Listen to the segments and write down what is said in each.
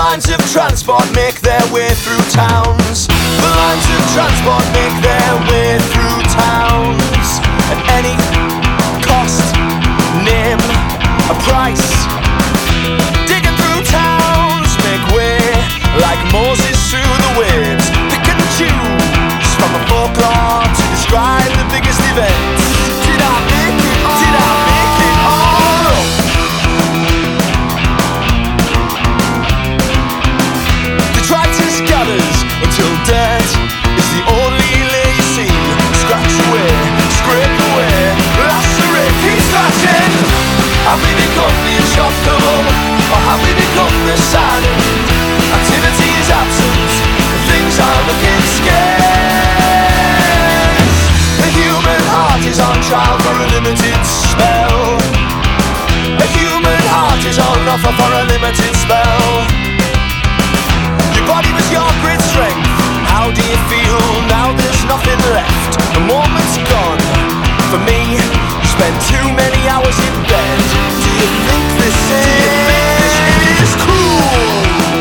lines of transport make their way through towns. The lines of transport make their way through towns. At any cost, name a price. Digging through towns, make way like Moses through the waves. Pick and choose from a folklore to describe the biggest events. Did I make it all? Did I make it all up? Detritus gathers until dirt is the only layer you see. Scratch away, scrape away, lacerate, keep slashing. Have we become the indestructible, or have we become the silent? Activity is absent, things are looking scarce. The human heart is on trial for a limited spell. The human heart is on offer for a limited spell. Your body was your great strength. How do you feel now there's nothing left? The moment's gone. For me, you spend too many hours in bed. Do you think this is cool?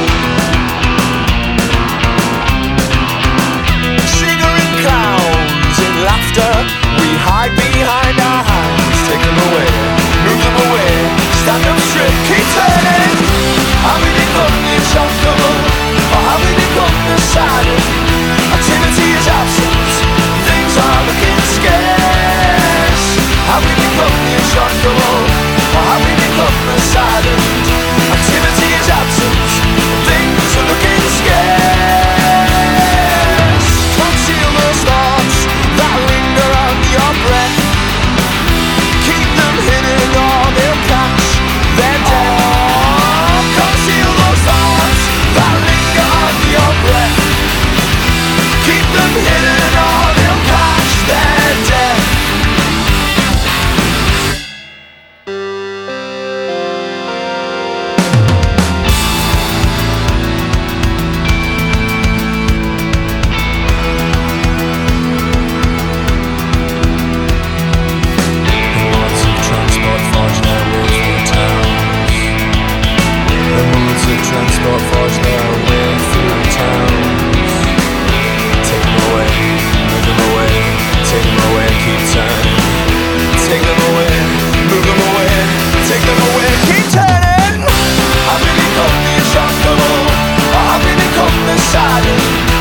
Singering clowns in laughter, we hide behind our hands. Take them away, move them away, stand up straight, keep turning. Have we become the indestructible, or have we become the silent? Activity is absent, things are looking scarce. Have we become the indestructible, or have we become the silent? Activity is absent, things are looking scarce. Conceal those thoughts that linger on your breath. Keep them hidden or they'll catch their death. Conceal those thoughts that linger on your breath. Keep them hidden or they'll catch their death. Transport forge their way through towns. Take them away, move them away, take them away, keep turning. Take them away, move them away, take them away, keep turning. Have we become the indestructible, or have we become the silent?